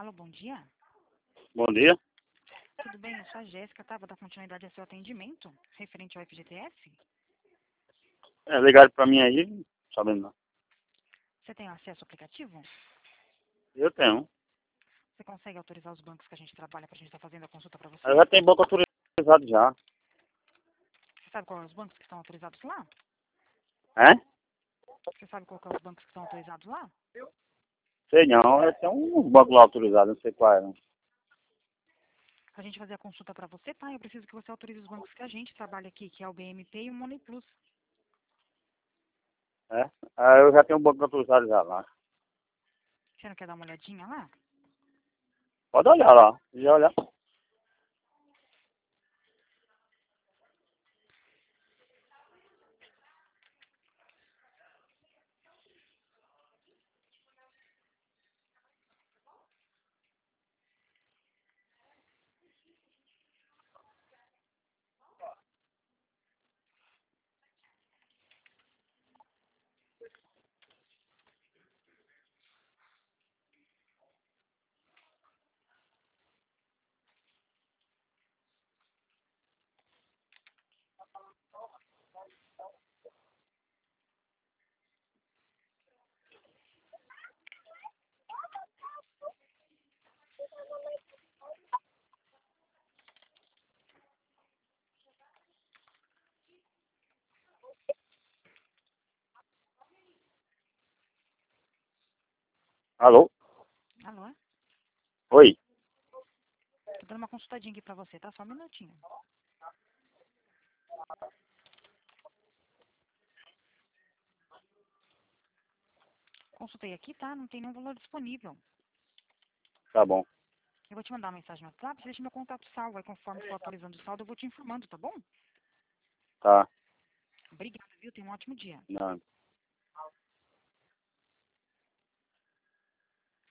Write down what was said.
Alô, bom dia. Bom dia. Tudo bem? Eu sou a Jéssica, tá? Vou dar continuidade ao seu atendimento, referente ao FGTS. Ligaram pra mim aí, sabendo não. Você tem acesso ao aplicativo? Eu tenho. Você consegue autorizar os bancos que a gente trabalha pra gente estar fazendo a consulta pra você? Eu já tenho banco autorizado já. Você sabe quais são os bancos que estão autorizados lá? É? Você sabe qual que é os bancos que estão autorizados lá? Sei não. Eu tenho uns bancos lá autorizados, não sei qual é. Não. Pra gente fazer a consulta pra você, tá? Eu preciso que você autorize os bancos que a gente trabalha aqui, que é o BMP e o Money Plus. É? Eu já tenho um banco autorizado já lá. Você não quer dar uma olhadinha lá? Pode olhar lá. Já olhar. Alô? Alô? Oi. Tô dando uma consultadinha aqui pra você, tá? Só um minutinho. Consultei aqui, tá? Não tem nenhum valor disponível. Tá bom. Eu vou te mandar uma mensagem no WhatsApp, você deixa meu contato salvo. Aí conforme for atualizando o saldo, eu vou te informando, tá bom? Tá. Obrigada, viu? Tenha um ótimo dia. Não.